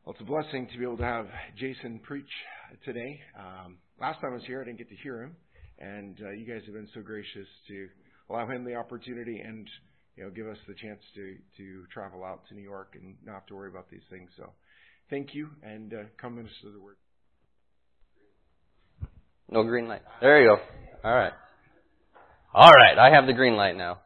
Well, it's a blessing to be able to have Jason preach today. Last time I was here, I didn't get to hear him, and you guys have been so gracious to allow him the opportunity and give us the chance to travel out to New York and not have to worry about these things. So, thank you, and come minister the word. No green light. There you go. All right. All right. I have the green light now.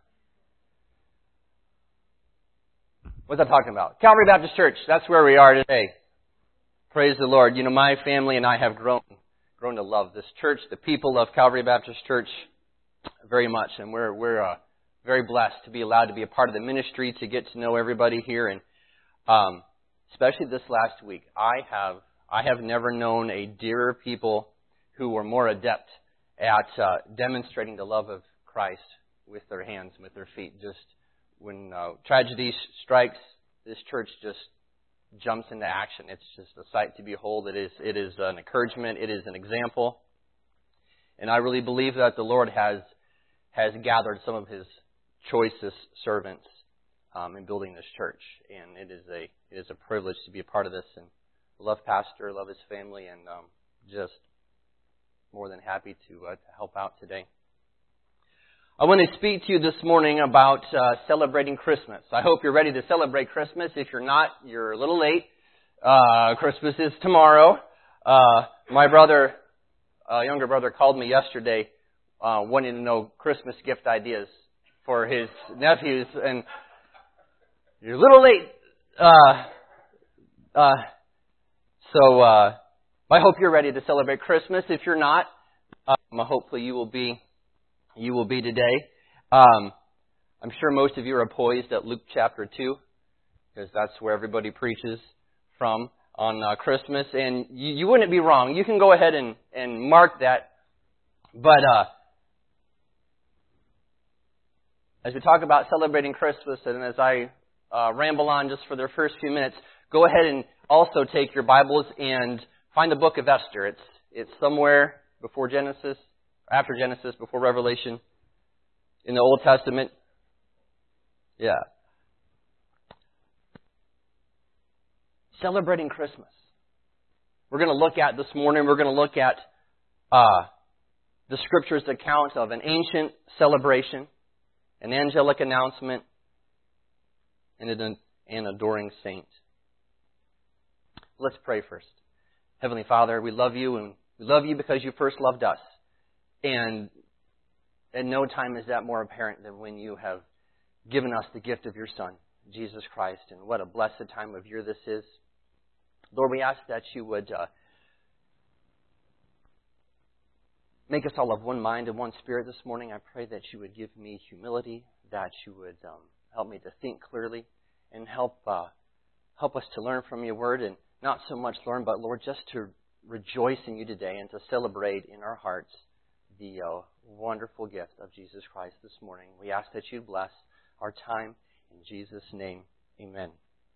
What's I talking about? Calvary Baptist Church. That's where we are today. Praise the Lord. My family and I have grown to love this church, the people of Calvary Baptist Church, very much. And we're very blessed to be allowed to be a part of the ministry, to get to know everybody here. And especially this last week, I have never known a dearer people who were more adept at demonstrating the love of Christ with their hands and with their feet. Just when tragedy strikes, this church just jumps into action. It's just a sight to behold. It is an encouragement. It is an example. And I really believe that the Lord has gathered some of His choicest servants in building this church. And it is a privilege to be a part of this. And I love Pastor, love his family, and just more than happy to help out today. I want to speak to you this morning about celebrating Christmas. I hope you're ready to celebrate Christmas. If you're not, you're a little late. Christmas is tomorrow. My younger brother called me yesterday wanting to know Christmas gift ideas for his nephews, and you're a little late. So I hope you're ready to celebrate Christmas. If you're not, hopefully you will be today. I'm sure most of you are poised at Luke chapter 2, because that's where everybody preaches from on Christmas. And you wouldn't be wrong. You can go ahead and mark that. But as we talk about celebrating Christmas, and as I ramble on just for the first few minutes, go ahead and also take your Bibles and find the book of Esther. It's somewhere before Genesis, after Genesis, before Revelation, in the Old Testament. Yeah. Celebrating Christmas. We're going to look at this morning, we're going to look at the Scripture's account of an ancient celebration, an angelic announcement, and an adoring saint. Let's pray first. Heavenly Father, we love you, and we love you because you first loved us. And at no time is that more apparent than when you have given us the gift of your Son, Jesus Christ. And what a blessed time of year this is. Lord, we ask that you would make us all of one mind and one spirit this morning. I pray that you would give me humility, that you would help me to think clearly, and help us to learn from your word, and not so much learn, but Lord, just to rejoice in you today and to celebrate in our hearts the wonderful gift of Jesus Christ this morning. We ask that you bless our time. In Jesus' name, amen.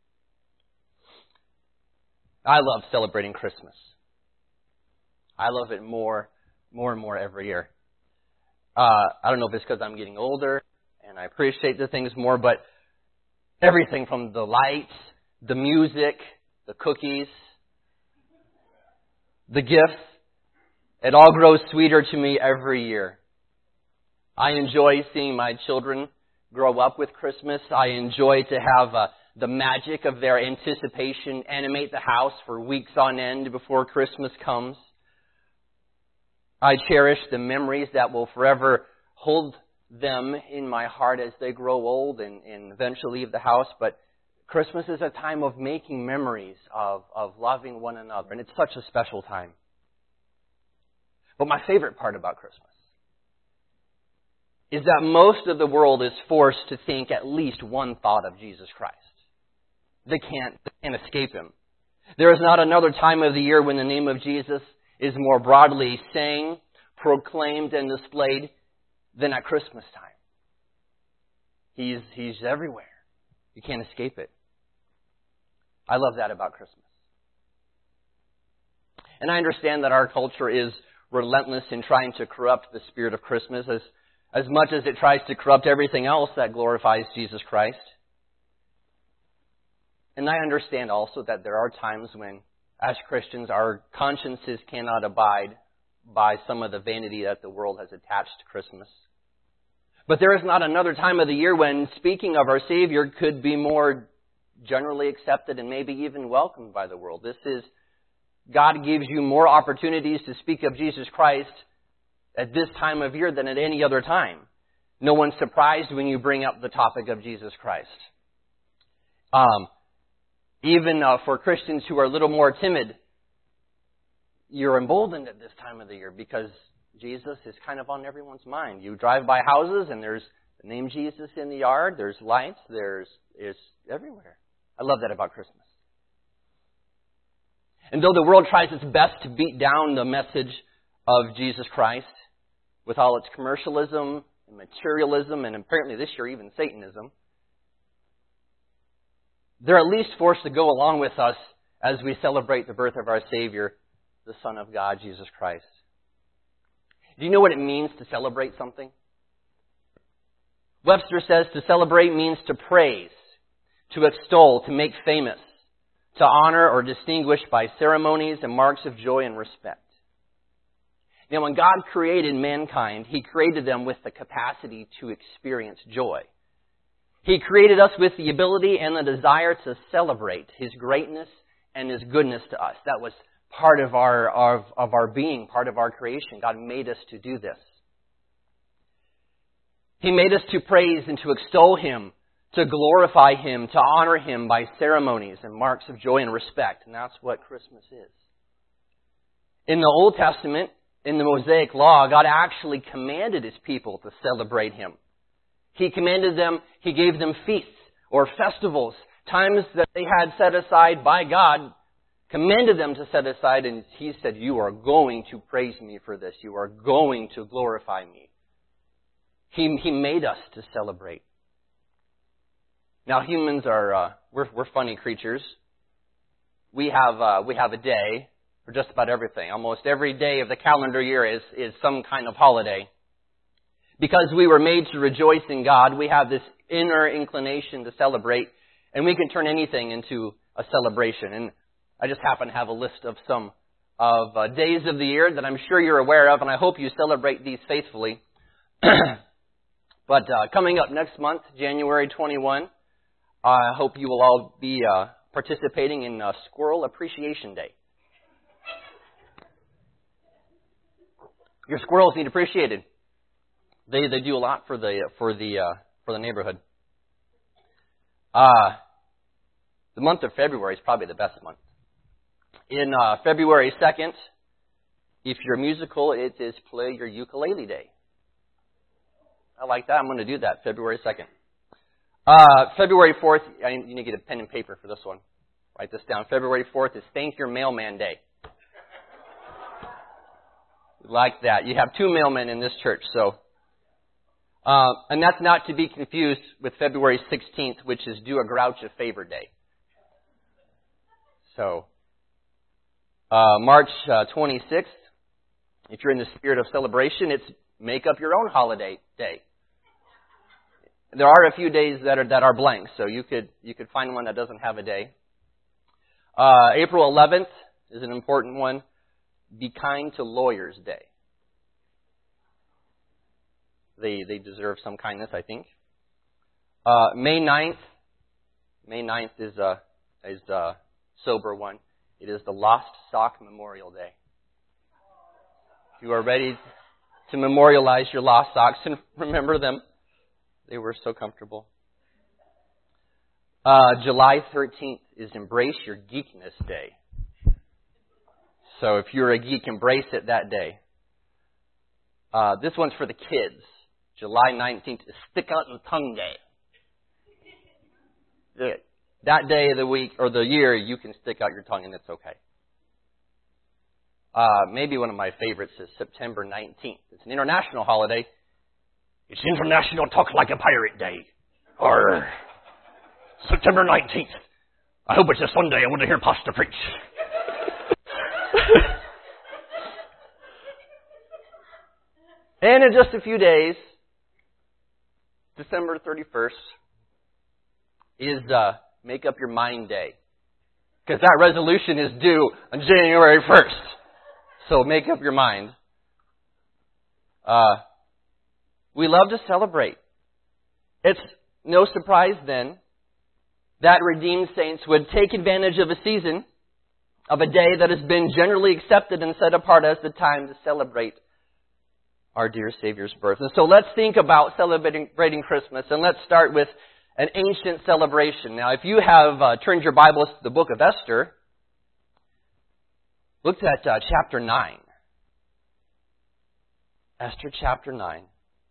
I love celebrating Christmas. I love it more and more every year. I don't know if it's because I'm getting older and I appreciate the things more, but everything from the lights, the music, the cookies, the gifts, it all grows sweeter to me every year. I enjoy seeing my children grow up with Christmas. I enjoy to have the magic of their anticipation animate the house for weeks on end before Christmas comes. I cherish the memories that will forever hold them in my heart as they grow old and eventually leave the house. But Christmas is a time of making memories, of loving one another. And it's such a special time. But my favorite part about Christmas is that most of the world is forced to think at least one thought of Jesus Christ. They can't escape Him. There is not another time of the year when the name of Jesus is more broadly sang, proclaimed, and displayed than at Christmas time. He's everywhere. You can't escape it. I love that about Christmas. And I understand that our culture is relentless in trying to corrupt the spirit of Christmas as much as it tries to corrupt everything else that glorifies Jesus Christ. And I understand also that there are times when, as Christians, our consciences cannot abide by some of the vanity that the world has attached to Christmas. But there is not another time of the year when speaking of our Savior could be more generally accepted and maybe even welcomed by the world. This is, God gives you more opportunities to speak of Jesus Christ at this time of year than at any other time. No one's surprised when you bring up the topic of Jesus Christ. Even for Christians who are a little more timid, you're emboldened at this time of the year because Jesus is kind of on everyone's mind. You drive by houses and there's the name Jesus in the yard. There's lights. It's everywhere. I love that about Christmas. And though the world tries its best to beat down the message of Jesus Christ with all its commercialism and materialism and apparently this year even Satanism, they're at least forced to go along with us as we celebrate the birth of our Savior, the Son of God, Jesus Christ. Do you know what it means to celebrate something? Webster says to celebrate means to praise, to extol, to make famous, to honor or distinguish by ceremonies and marks of joy and respect. Now, when God created mankind, He created them with the capacity to experience joy. He created us with the ability and the desire to celebrate His greatness and His goodness to us. That was part of our being, part of our creation. God made us to do this. He made us to praise and to extol Him, to glorify Him, to honor Him by ceremonies and marks of joy and respect. And that's what Christmas is. In the Old Testament, in the Mosaic Law, God actually commanded His people to celebrate Him. He commanded them, He gave them feasts or festivals, times that they had set aside by God, commanded them to set aside, and He said, you are going to praise Me for this. You are going to glorify Me. He made us to celebrate. Now humans are, we're funny creatures. We have a day for just about everything. Almost every day of the calendar year is some kind of holiday. Because we were made to rejoice in God, we have this inner inclination to celebrate, and we can turn anything into a celebration. And I just happen to have a list of some of days of the year that I'm sure you're aware of, and I hope you celebrate these faithfully. But coming up next month, January 21, I hope you will all be participating in Squirrel Appreciation Day. Your squirrels need appreciated. They do a lot for the neighborhood. The month of February is probably the best month. In February 2nd, if you're musical, it is Play Your Ukulele Day. I like that. I'm going to do that February 2nd. February 4th, you need to get a pen and paper for this one. Write this down. February 4th is Thank Your Mailman Day. Like that. You have two mailmen in this church, so. And that's not to be confused with February 16th, which is Do a Grouch a Favor Day. So, March 26th, if you're in the spirit of celebration, it's Make Up Your Own Holiday Day. There are a few days that are blank, so you could find one that doesn't have a day. April 11th is an important one. Be Kind to Lawyers Day. They deserve some kindness, I think. May 9th. May 9th is a sober one. It is the Lost Sock Memorial Day. If you are ready to memorialize your lost socks and remember them, they were so comfortable. July 13th is Embrace Your Geekness Day. So if you're a geek, embrace it that day. This one's for the kids. July 19th is Stick Out Your Tongue Day. That day of the week or the year, you can stick out your tongue and it's okay. Maybe one of my favorites is September 19th. It's an international holiday. It's International Talk Like a Pirate Day. Or September 19th. I hope it's a Sunday. I want to hear Pastor preach. And in just a few days, December 31st, is Make up your mind day. Because that resolution is due on January 1st. So make up your mind. We love to celebrate. It's no surprise then that redeemed saints would take advantage of a season, of a day that has been generally accepted and set apart as the time to celebrate our dear Savior's birth. And so let's think about celebrating Christmas, and let's start with an ancient celebration. Now, if you have turned your Bibles to the book of Esther, look at chapter 9. Esther chapter 9.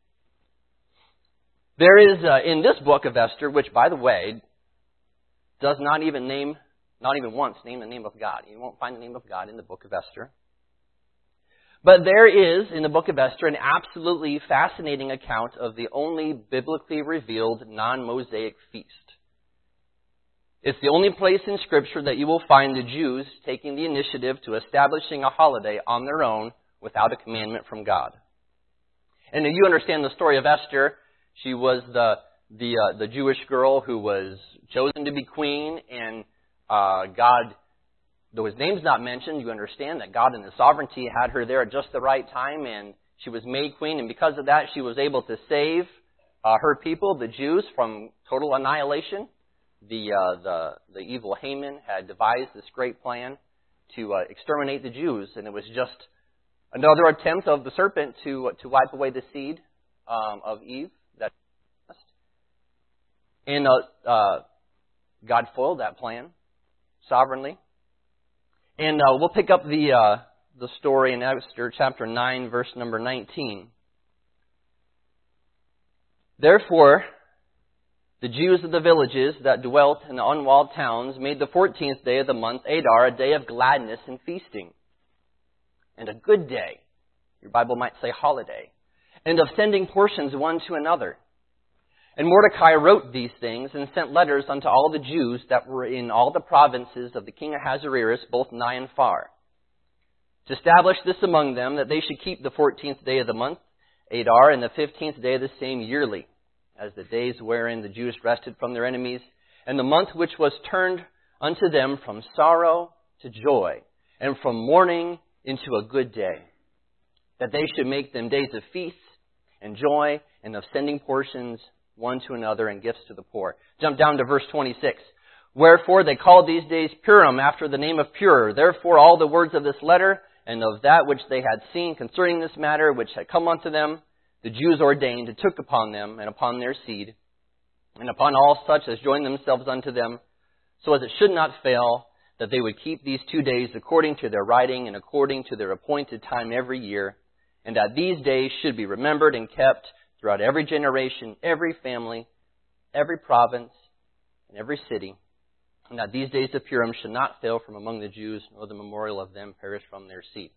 There is, in this book of Esther, which, by the way, does not even once name the name of God. You won't find the name of God in the book of Esther. But there is, in the book of Esther, an absolutely fascinating account of the only biblically revealed non-Mosaic feast. It's the only place in Scripture that you will find the Jews taking the initiative to establishing a holiday on their own without a commandment from God. And you understand the story of Esther. She was the Jewish girl who was chosen to be queen, and God, though his name's not mentioned, you understand that God in his sovereignty had her there at just the right time, and she was made queen, and because of that, she was able to save her people, the Jews, from total annihilation. The evil Haman had devised this great plan to exterminate the Jews, and it was just another attempt of the serpent to wipe away the seed of Eve. And God foiled that plan sovereignly. And we'll pick up the story in Esther chapter 9, verse number 19. Therefore, the Jews of the villages that dwelt in the unwalled towns made the 14th day of the month, Adar, a day of gladness and feasting, and a good day. Your Bible might say holiday. And of sending portions one to another. And Mordecai wrote these things and sent letters unto all the Jews that were in all the provinces of the king Ahasuerus, both nigh and far, to establish this among them, that they should keep the 14th day of the month, Adar, and the 15th day of the same yearly, as the days wherein the Jews rested from their enemies, and the month which was turned unto them from sorrow to joy, and from mourning into a good day, that they should make them days of feast and joy, and of sending portions one to another and gifts to the poor. Jump down to verse 26. Wherefore they called these days Purim, after the name of Pur. Therefore all the words of this letter, and of that which they had seen concerning this matter, which had come unto them, the Jews ordained, and took upon them, and upon their seed, and upon all such as joined themselves unto them, so as it should not fail, that they would keep these 2 days according to their writing, and according to their appointed time every year, and that these days should be remembered and kept throughout every generation, every family, every province, and every city, and that these days of Purim should not fail from among the Jews, nor the memorial of them perish from their seed.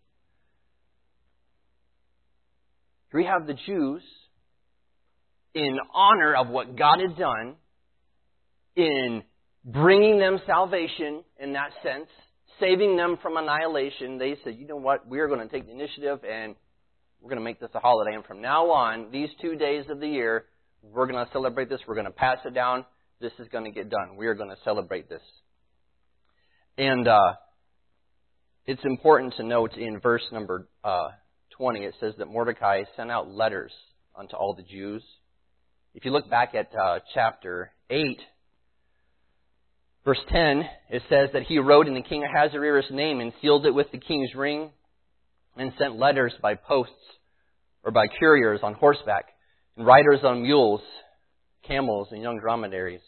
Here we have the Jews, in honor of what God had done, in bringing them salvation in that sense, saving them from annihilation. They said, you know what, we're going to take the initiative and we're going to make this a holiday. And from now on, these 2 days of the year, we're going to celebrate this. We're going to pass it down. This is going to get done. We are going to celebrate this. And it's important to note in verse number 20, it says that Mordecai sent out letters unto all the Jews. If you look back at chapter 8, verse 10, it says that he wrote in the king Ahasuerus' name and sealed it with the king's ring, and sent letters by posts or by couriers on horseback, and riders on mules, camels, and young dromedaries.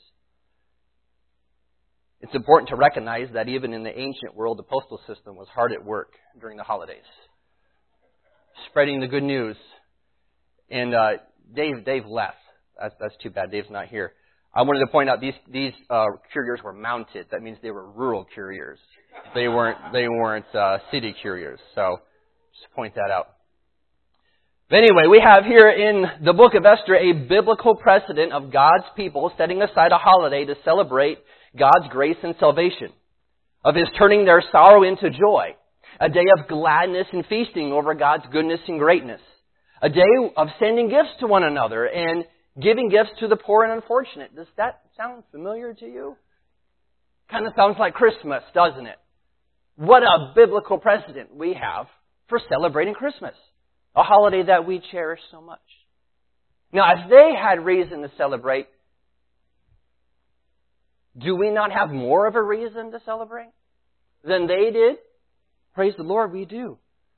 It's important to recognize that even in the ancient world, the postal system was hard at work during the holidays, spreading the good news. And Dave left. That's too bad. Dave's not here. I wanted to point out these couriers were mounted. That means they were rural couriers. They weren't city couriers. So just point that out. But anyway, we have here in the book of Esther a biblical precedent of God's people setting aside a holiday to celebrate God's grace and salvation, of His turning their sorrow into joy, a day of gladness and feasting over God's goodness and greatness, a day of sending gifts to one another and giving gifts to the poor and unfortunate. Does that sound familiar to you? Kind of sounds like Christmas, doesn't it? What a biblical precedent we have for celebrating Christmas, a holiday that we cherish so much. Now, if they had reason to celebrate, do we not have more of a reason to celebrate than they did? Praise the Lord, we do.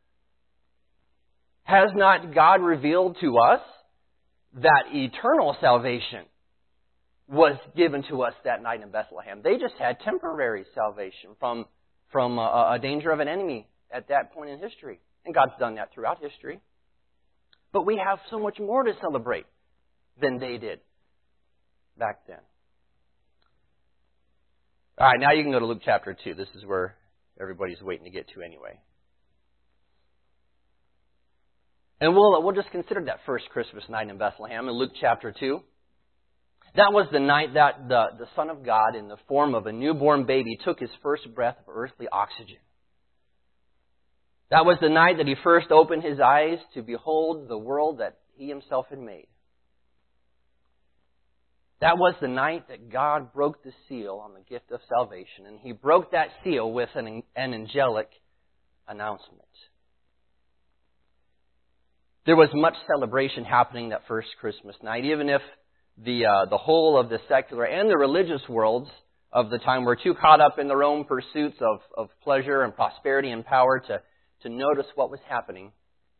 Has not God revealed to us that eternal salvation was given to us that night in Bethlehem? They just had temporary salvation from a danger of an enemy at that point in history. And God's done that throughout history. But we have so much more to celebrate than they did back then. All right, now you can go to Luke chapter 2. This is where everybody's waiting to get to anyway. And we'll just consider that first Christmas night in Bethlehem in Luke chapter 2. That was the night that the Son of God, in the form of a newborn baby, took his first breath of earthly oxygen. That was the night that he first opened his eyes to behold the world that he himself had made. That was the night that God broke the seal on the gift of salvation, and he broke that seal with an angelic announcement. There was much celebration happening that first Christmas night, even if the whole of the secular and the religious worlds of the time were too caught up in their own pursuits of pleasure and prosperity and power to notice what was happening.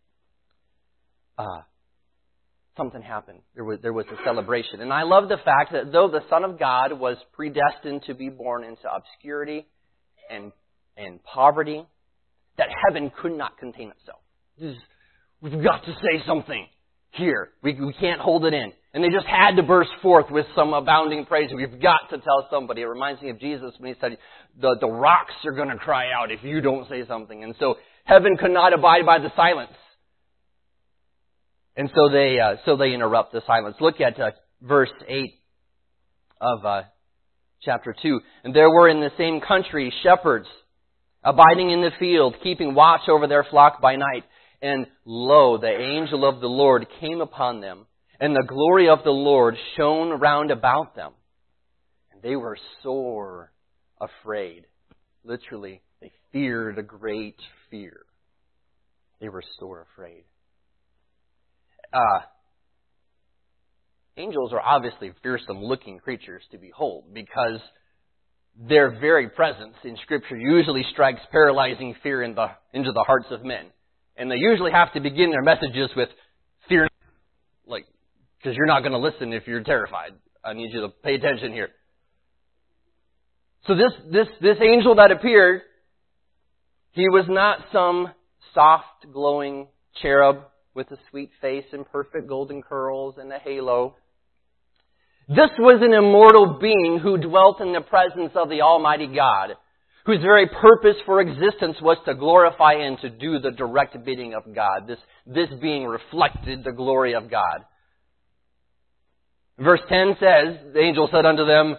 Something happened. There was a celebration. And I love the fact that though the Son of God was predestined to be born into obscurity and poverty, that heaven could not contain itself. We've got to say something here. We can't hold it in. And they just had to burst forth with some abounding praise. We've got to tell somebody. It reminds me of Jesus when he said, the rocks are going to cry out if you don't say something. And so heaven could not abide by the silence. And so they interrupt the silence. Look at verse 8 of chapter 2. And there were in the same country shepherds abiding in the field, keeping watch over their flock by night. And lo, the angel of the Lord came upon them, and the glory of the Lord shone round about them. And they were sore afraid. Literally, they feared a great fear. They were sore afraid. Angels are obviously fearsome-looking creatures to behold, because their very presence in Scripture usually strikes paralyzing fear into the hearts of men. And they usually have to begin their messages with fear, because you're not going to listen if you're terrified. I need you to pay attention here. So this angel that appeared, he was not some soft, glowing cherub with a sweet face and perfect golden curls and a halo. This was an immortal being who dwelt in the presence of the Almighty God, whose very purpose for existence was to glorify and to do the direct bidding of God. This being reflected the glory of God. Verse 10 says, the angel said unto them,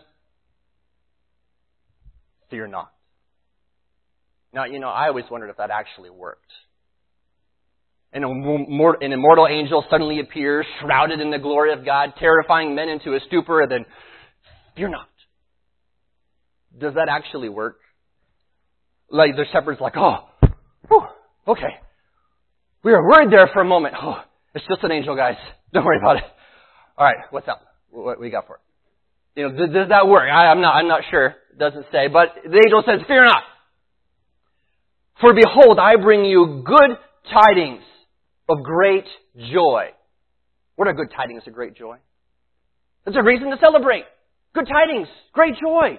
fear not. Now, I always wondered if that actually worked. An immortal angel suddenly appears, shrouded in the glory of God, terrifying men into a stupor, and then, fear not. Does that actually work? Like the shepherd's like, okay. We were worried there for a moment. Oh, it's just an angel, guys. Don't worry about it. All right, what's up? What we got for it? Does that work? I'm not sure. It doesn't say, but the angel says, fear not. For behold, I bring you good tidings of great joy. What are good tidings of great joy? It's a reason to celebrate. Good tidings, great joy.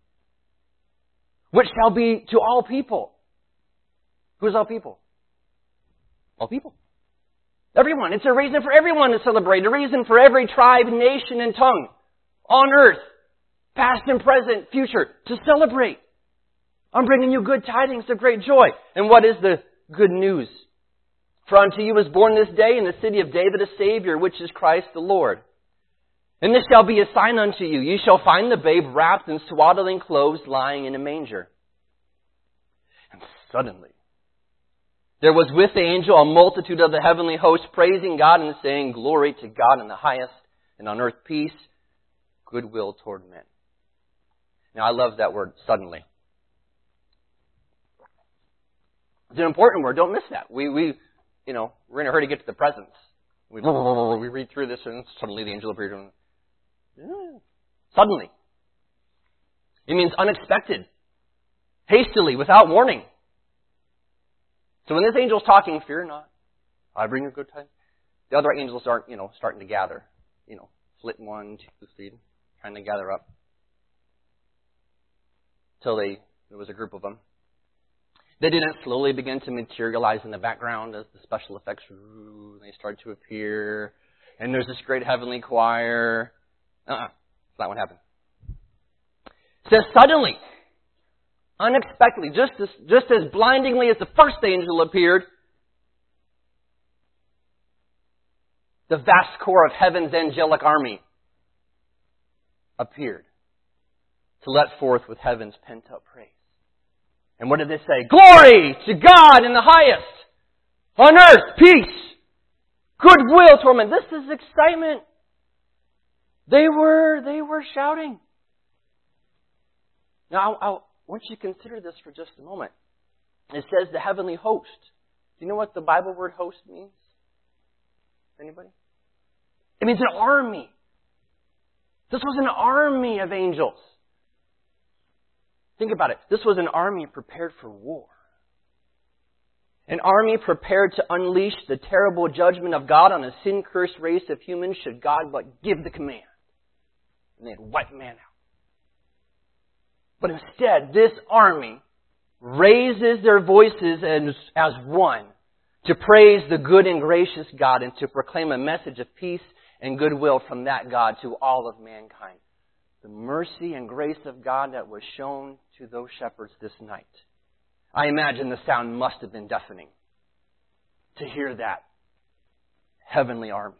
Which shall be to all people. Who's all people? All people. Everyone. It's a reason for everyone to celebrate. A reason for every tribe, nation, and tongue on earth, past and present, future, to celebrate. I'm bringing you good tidings of great joy. And what is the good news? For unto you is born this day in the city of David a Savior, which is Christ the Lord. And this shall be a sign unto you. You shall find the babe wrapped in swaddling clothes, lying in a manger. And suddenly there was with the angel a multitude of the heavenly host, praising God and saying, glory to God in the highest, and on earth peace, goodwill toward men. Now, I love that word, suddenly. It's an important word. Don't miss that. We're in a hurry to get to the presence. We read through this, and suddenly the angel appeared. Suddenly. It means unexpected, hastily, without warning. So when this angel's talking, fear not, I bring you good tidings. The other angels aren't, starting to gather. Flit 1, 2, 3, trying to gather up. Till there was a group of them. They didn't slowly begin to materialize in the background as the special effects, they started to appear. And there's this great heavenly choir. That's not what happened. It says suddenly, unexpectedly, just as blindingly as the first angel appeared, the vast core of heaven's angelic army appeared to let forth with heaven's pent-up praise. And what did they say? Glory to God in the highest. On earth, peace. Goodwill toward men. This is excitement. They were shouting. Now, I want you to consider this for just a moment. It says the heavenly host. Do you know what the Bible word host means? Anybody? It means an army. This was an army of angels. Think about it. This was an army prepared for war. An army prepared to unleash the terrible judgment of God on a sin-cursed race of humans should God but give the command. And they'd wipe man out. But instead, this army raises their voices as one to praise the good and gracious God and to proclaim a message of peace and goodwill from that God to all of mankind. The mercy and grace of God that was shown to those shepherds this night. I imagine the sound must have been deafening to hear that heavenly army.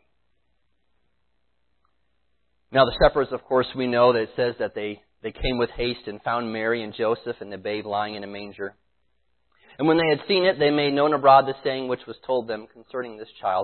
Now the shepherds, of course, we know that it says that they came with haste and found Mary and Joseph and the babe lying in a manger. And when they had seen it, they made known abroad the saying which was told them concerning this child.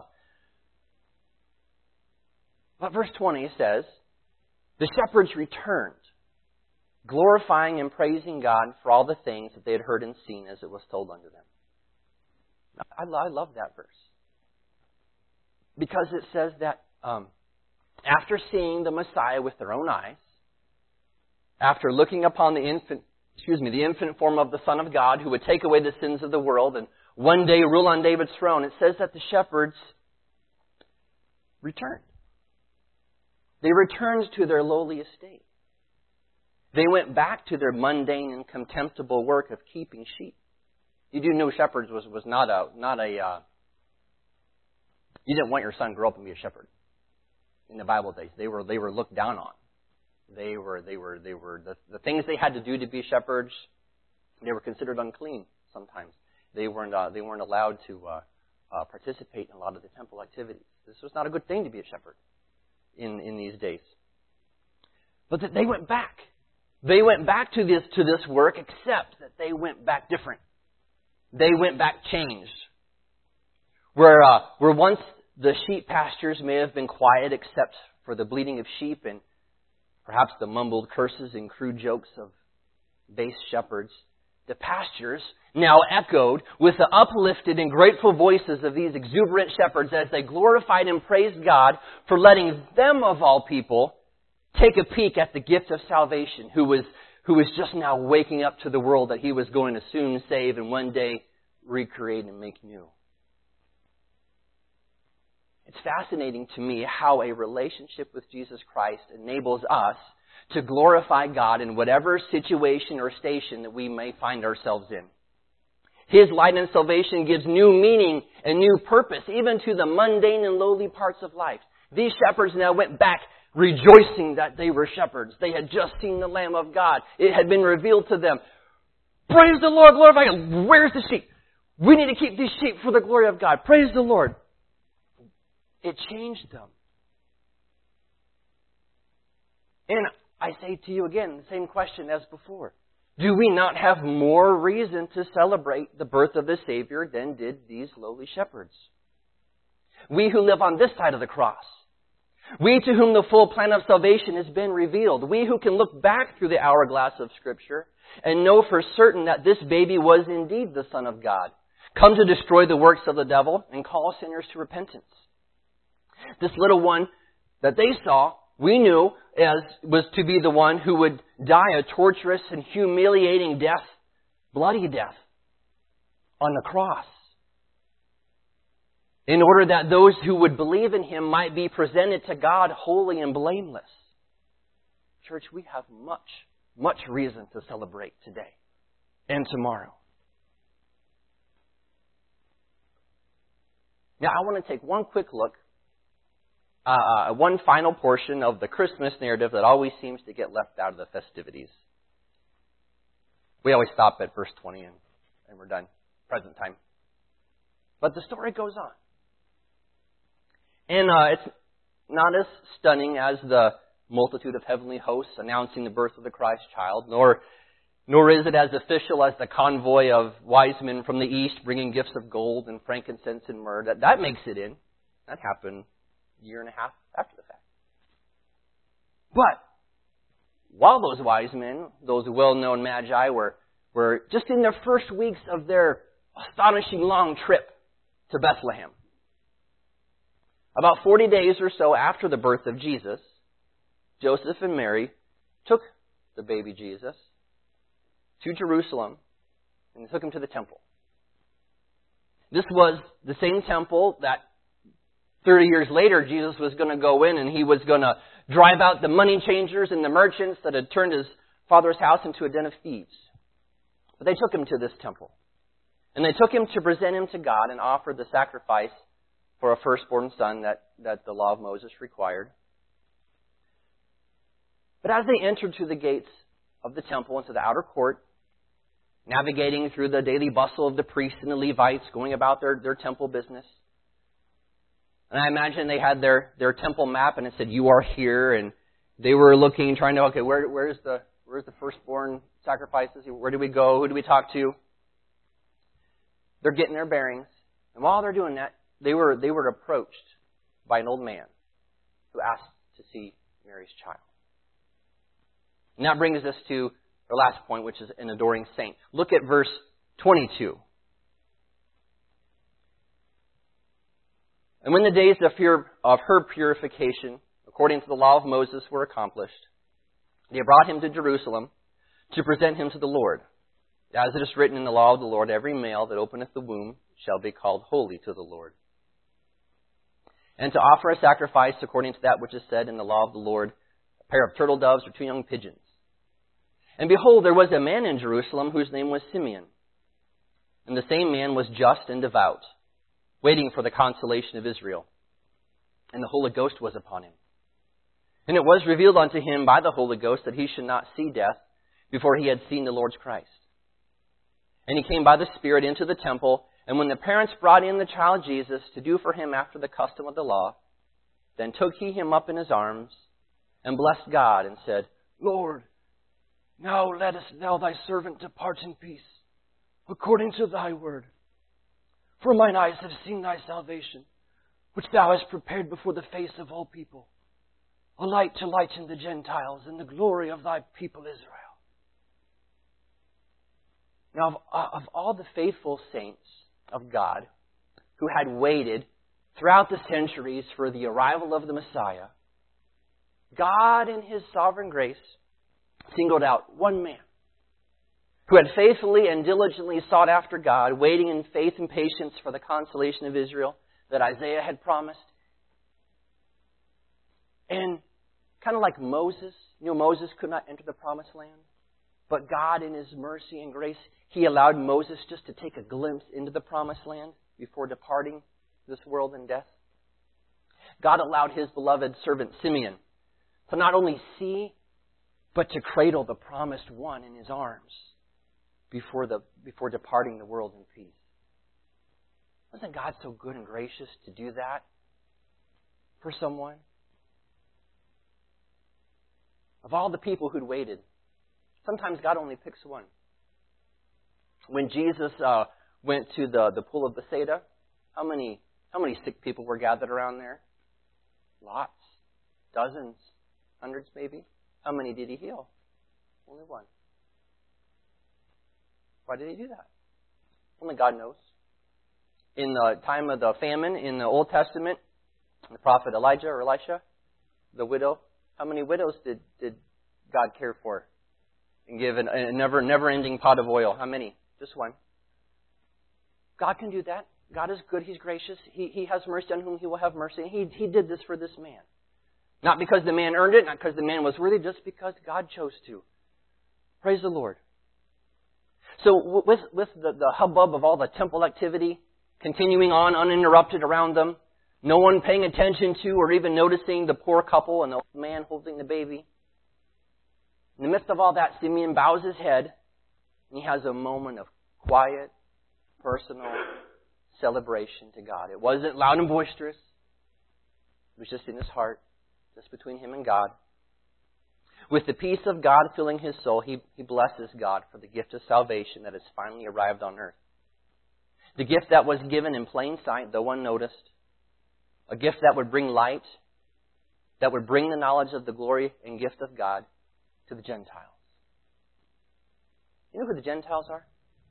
But verse 20 says, the shepherds returned, glorifying and praising God for all the things that they had heard and seen as it was told unto them. I love that verse. Because it says that after seeing the Messiah with their own eyes, after looking upon the infant form of the Son of God who would take away the sins of the world and one day rule on David's throne, it says that the shepherds returned. They returned to their lowly estate. They went back to their mundane and contemptible work of keeping sheep. You do know shepherds was not a you didn't want your son to grow up and be a shepherd. In the Bible days, they were looked down on. They were the things they had to do to be shepherds. They were considered unclean sometimes. They weren't allowed to participate in a lot of the temple activities. This was not a good thing to be a shepherd in these days. But that they went back. They went back to this work, except that they went back different. They went back changed. Where once the sheep pastures may have been quiet, except for the bleating of sheep and perhaps the mumbled curses and crude jokes of base shepherds, the pastures now echoed with the uplifted and grateful voices of these exuberant shepherds as they glorified and praised God for letting them, of all people, take a peek at the gift of salvation, who was just now waking up to the world that He was going to soon save and one day recreate and make new. It's fascinating to me how a relationship with Jesus Christ enables us to glorify God in whatever situation or station that we may find ourselves in. His light and salvation gives new meaning and new purpose, even to the mundane and lowly parts of life. These shepherds now went back rejoicing that they were shepherds. They had just seen the Lamb of God. It had been revealed to them. Praise the Lord, glorify God. Where's the sheep? We need to keep these sheep for the glory of God. Praise the Lord. It changed them. And I say to you again, the same question as before. Do we not have more reason to celebrate the birth of the Savior than did these lowly shepherds? We who live on this side of the cross, We to whom the full plan of salvation has been revealed. We who can look back through the hourglass of Scripture and know for certain that this baby was indeed the Son of God, come to destroy the works of the devil and call sinners to repentance. This little one that they saw, we knew was to be the one who would die a torturous and humiliating death, bloody death, on the cross, in order that those who would believe in Him might be presented to God holy and blameless. Church, we have much reason to celebrate today and tomorrow. Now, I want to take one quick look, one final portion of the Christmas narrative that always seems to get left out of the festivities. We always stop at verse 20 and we're done, present time. But the story goes on. And it's not as stunning as the multitude of heavenly hosts announcing the birth of the Christ child, nor is it as official as the convoy of wise men from the east bringing gifts of gold and frankincense and myrrh. That makes it in. That happened a year and a half after the fact. But while those wise men, those well-known magi, were just in their first weeks of their astonishing long trip to Bethlehem, about 40 days or so after the birth of Jesus, Joseph and Mary took the baby Jesus to Jerusalem and took him to the temple. This was the same temple that 30 years later Jesus was going to go in and he was going to drive out the money changers and the merchants that had turned his father's house into a den of thieves. But they took him to this temple. And they took him to present him to God and offer the sacrifice for a firstborn son that the law of Moses required. But as they entered through the gates of the temple into the outer court, navigating through the daily bustle of the priests and the Levites going about their temple business, and I imagine they had their temple map and it said, "You are here," and they were looking, trying to, okay, where's the firstborn sacrifices? Where do we go? Who do we talk to? They're getting their bearings, and while they're doing that, they were approached by an old man who asked to see Mary's child. And that brings us to our last point, which is an adoring saint. Look at verse 22. And when the days of her purification, according to the law of Moses, were accomplished, they brought him to Jerusalem to present him to the Lord. As it is written in the law of the Lord, every male that openeth the womb shall be called holy to the Lord. And to offer a sacrifice according to that which is said in the law of the Lord, a pair of turtle doves or 2 young pigeons. And behold, there was a man in Jerusalem whose name was Simeon. And the same man was just and devout, waiting for the consolation of Israel. And the Holy Ghost was upon him. And it was revealed unto him by the Holy Ghost that he should not see death before he had seen the Lord's Christ. And he came by the Spirit into the temple, and when the parents brought in the child Jesus to do for him after the custom of the law, then took he him up in his arms, and blessed God, and said, Lord, now lettest thou thy servant depart in peace, according to thy word. For mine eyes have seen thy salvation, which thou hast prepared before the face of all people, a light to lighten the Gentiles, and the glory of thy people Israel. Now, of all the faithful saints of God who had waited throughout the centuries for the arrival of the Messiah, God in His sovereign grace singled out one man who had faithfully and diligently sought after God, waiting in faith and patience for the consolation of Israel that Isaiah had promised. And kind of like Moses, Moses could not enter the promised land. But God, in His mercy and grace, He allowed Moses just to take a glimpse into the promised land before departing this world and death. God allowed His beloved servant Simeon to not only see, but to cradle the promised one in His arms before departing the world in peace. Wasn't God so good and gracious to do that for someone? Of all the people who'd waited, sometimes God only picks one. When Jesus went to the pool of Bethesda, how many sick people were gathered around there? Lots. Dozens, hundreds maybe. How many did he heal? Only one. Why did he do that? Only God knows. In the time of the famine in the Old Testament, the prophet Elijah or Elisha, the widow, how many widows did God care for and give a never-ending pot of oil? How many? Just one. God can do that. God is good. He's gracious. He has mercy on whom He will have mercy. He did this for this man. Not because the man earned it, not because the man was worthy, just because God chose to. Praise the Lord. So with the hubbub of all the temple activity continuing on uninterrupted around them, no one paying attention to or even noticing the poor couple and the old man holding the baby, in the midst of all that, Simeon bows his head and he has a moment of quiet, personal celebration to God. It wasn't loud and boisterous. It was just in his heart, just between him and God. With the peace of God filling his soul, he blesses God for the gift of salvation that has finally arrived on earth. The gift that was given in plain sight, though unnoticed. A gift that would bring light, that would bring the knowledge of the glory and gift of God to the Gentiles. You know who the Gentiles are?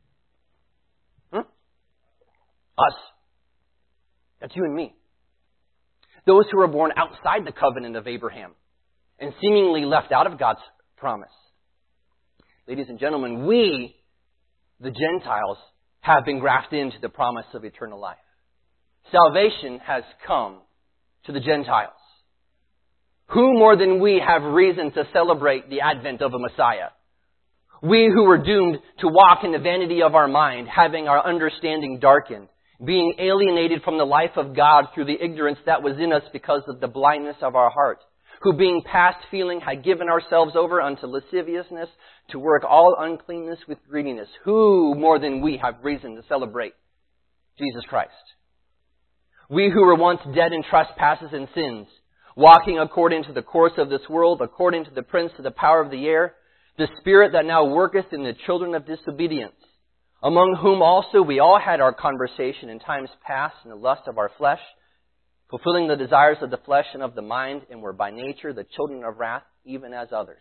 Us. That's you and me. Those who were born outside the covenant of Abraham and seemingly left out of God's promise. Ladies and gentlemen, we, the Gentiles, have been grafted into the promise of eternal life. Salvation has come to the Gentiles. Who more than we have reason to celebrate the advent of a Messiah? We who were doomed to walk in the vanity of our mind, having our understanding darkened, being alienated from the life of God through the ignorance that was in us because of the blindness of our heart, who being past feeling had given ourselves over unto lasciviousness to work all uncleanness with greediness. Who more than we have reason to celebrate Jesus Christ? We who were once dead in trespasses and sins, walking according to the course of this world, according to the prince of the power of the air, the spirit that now worketh in the children of disobedience, among whom also we all had our conversation in times past in the lust of our flesh, fulfilling the desires of the flesh and of the mind, and were by nature the children of wrath, even as others.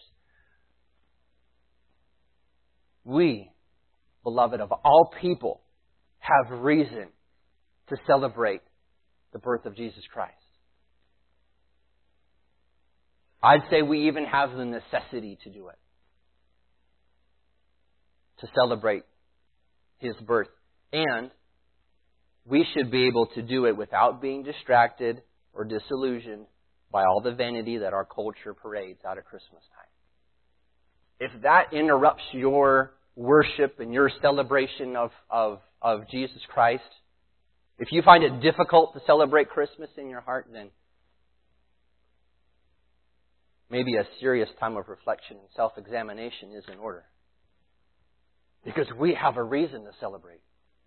We, beloved of all people, have reason to celebrate the birth of Jesus Christ. I'd say we even have the necessity to do it. To celebrate His birth. And we should be able to do it without being distracted or disillusioned by all the vanity that our culture parades out at Christmas time. If that interrupts your worship and your celebration of Jesus Christ, if you find it difficult to celebrate Christmas in your heart, then maybe a serious time of reflection and self-examination is in order. Because we have a reason to celebrate.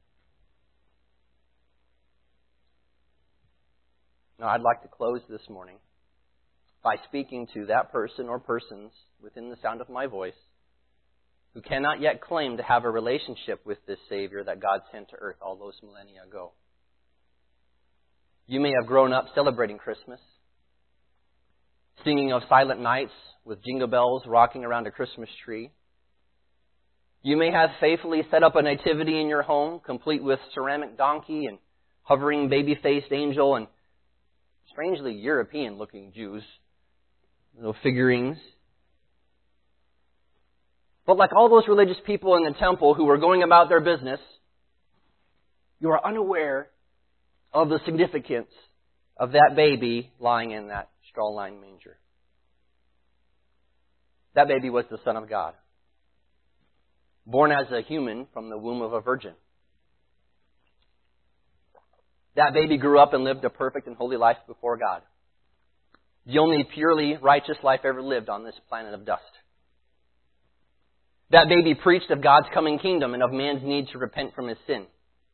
Now, I'd like to close this morning by speaking to that person or persons within the sound of my voice who cannot yet claim to have a relationship with this Savior that God sent to earth all those millennia ago. You may have grown up celebrating Christmas, singing of silent nights with jingle bells rocking around a Christmas tree. You may have faithfully set up a nativity in your home, complete with ceramic donkey and hovering baby-faced angel and strangely European-looking Jews, little figurines. But like all those religious people in the temple who were going about their business, you are unaware of the significance of that baby lying in that straw-lined manger. That baby was the Son of God, born as a human from the womb of a virgin. That baby grew up and lived a perfect and holy life before God. The only purely righteous life ever lived on this planet of dust. That baby preached of God's coming kingdom and of man's need to repent from his sin.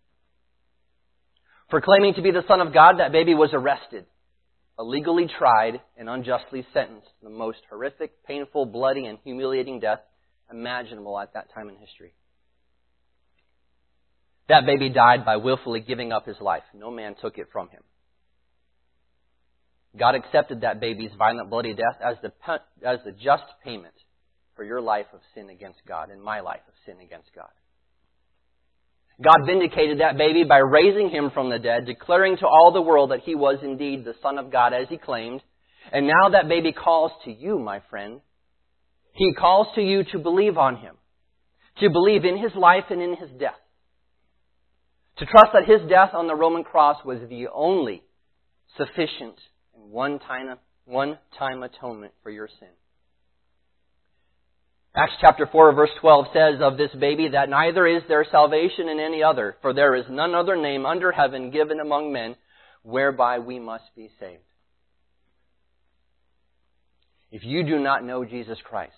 For claiming to be the Son of God, that baby was arrested, illegally tried, and unjustly sentenced to the most horrific, painful, bloody, and humiliating death imaginable at that time in history. That baby died by willfully giving up his life. No man took it from him. God accepted that baby's violent, bloody death as the just payment for your life of sin against God and my life of sin against God. God vindicated that baby by raising him from the dead, declaring to all the world that he was indeed the Son of God as he claimed. And now that baby calls to you, my friend. He calls to you to believe on him, to believe in his life and in his death, to trust that his death on the Roman cross was the only sufficient and one-time atonement for your sin. Acts chapter 4 verse 12 says of this baby that neither is there salvation in any other, for there is none other name under heaven given among men whereby we must be saved. If you do not know Jesus Christ,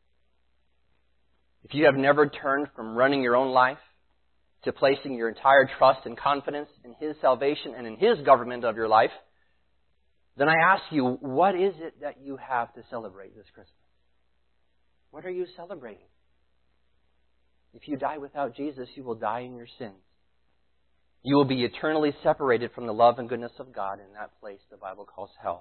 if you have never turned from running your own life to placing your entire trust and confidence in His salvation and in His government of your life, then I ask you, what is it that you have to celebrate this Christmas? What are you celebrating? If you die without Jesus, you will die in your sins. You will be eternally separated from the love and goodness of God in that place the Bible calls hell.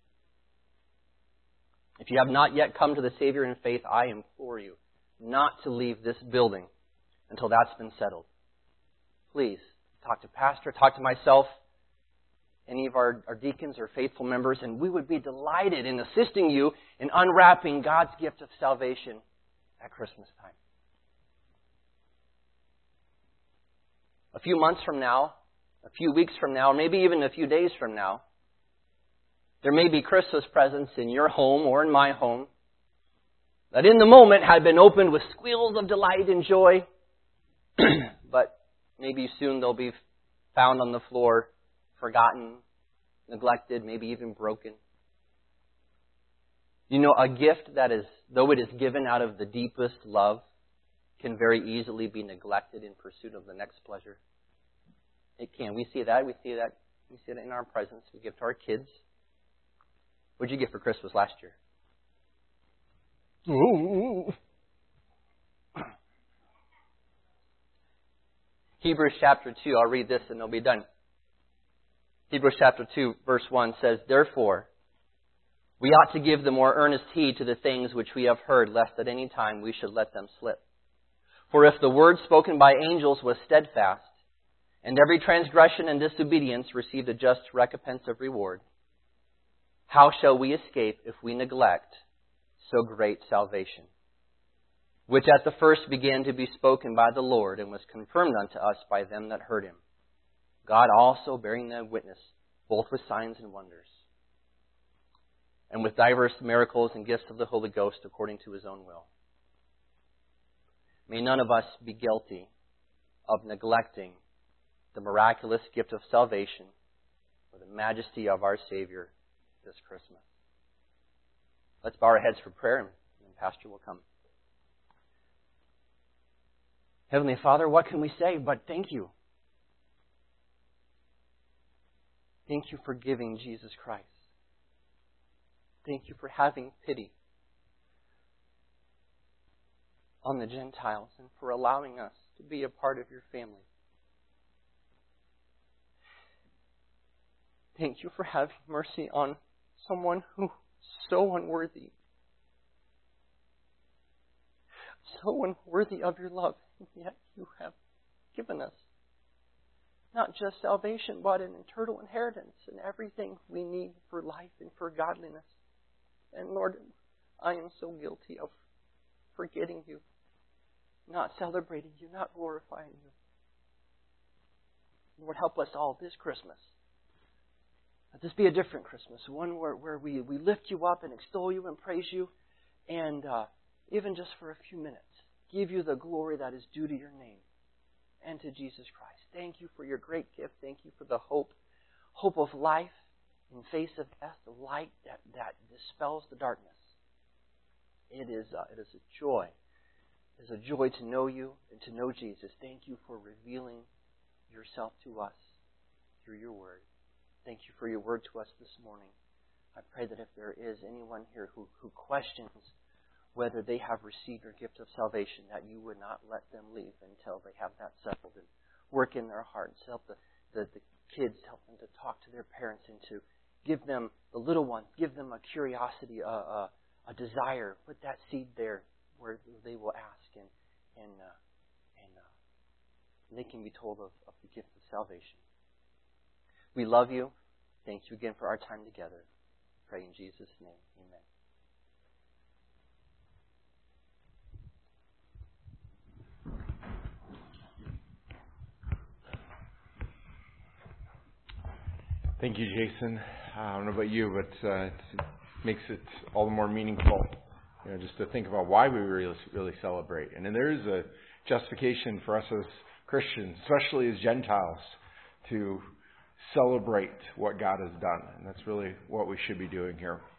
If you have not yet come to the Savior in faith, I implore you not to leave this building until that's been settled. Please, talk to Pastor, talk to myself, any of our deacons or faithful members, and we would be delighted in assisting you in unwrapping God's gift of salvation at Christmas time. A few months from now, a few weeks from now, maybe even a few days from now, there may be Christmas presents in your home or in my home that in the moment had been opened with squeals of delight and joy, but maybe soon they'll be found on the floor, forgotten, neglected, maybe even broken. You know, a gift that is, though it is given out of the deepest love, can very easily be neglected in pursuit of the next pleasure. It can. We see that. We see it in our presents. We give to our kids. What did you get for Christmas last year? Hebrews chapter 2. I'll read this and it'll be done. Hebrews chapter 2, verse 1 says, "Therefore, we ought to give the more earnest heed to the things which we have heard, lest at any time we should let them slip. For if the word spoken by angels was steadfast, and every transgression and disobedience received a just recompense of reward, how shall we escape if we neglect so great salvation, which at the first began to be spoken by the Lord, and was confirmed unto us by them that heard him, God also bearing them witness, both with signs and wonders, and with diverse miracles and gifts of the Holy Ghost according to His own will." May none of us be guilty of neglecting the miraculous gift of salvation or the majesty of our Savior this Christmas. Let's bow our heads for prayer, and Pastor will come. Heavenly Father, what can we say but thank you? Thank you for giving Jesus Christ. Thank you for having pity on the Gentiles and for allowing us to be a part of your family. Thank you for having mercy on someone who is so unworthy. So unworthy of your love, and yet you have given us not just salvation, but an eternal inheritance and everything we need for life and for godliness. And Lord, I am so guilty of forgetting you, not celebrating you, not glorifying you. Lord, help us all this Christmas. Let this be a different Christmas, one where we lift you up and extol you and praise you, and even just for a few minutes, give you the glory that is due to your name and to Jesus Christ. Thank you for your great gift. Thank you for the hope of life in face of death, the light that dispels the darkness. It is a joy. It is a joy to know you and to know Jesus. Thank you for revealing yourself to us through your word. Thank you for your word to us this morning. I pray that if there is anyone here who questions whether they have received your gift of salvation, that you would not let them leave until they have that settled, and work in their hearts. Help the kids, help them to talk to their parents and to Give them, the little ones, give them a curiosity, a desire. Put that seed there where they will ask and they can be told of the gift of salvation. We love you. Thank you again for our time together. Pray in Jesus' name. Amen. Thank you, Jason. I don't know about you, but it makes it all the more meaningful, just to think about why we really celebrate. And then there is a justification for us as Christians, especially as Gentiles, to celebrate what God has done. And that's really what we should be doing here.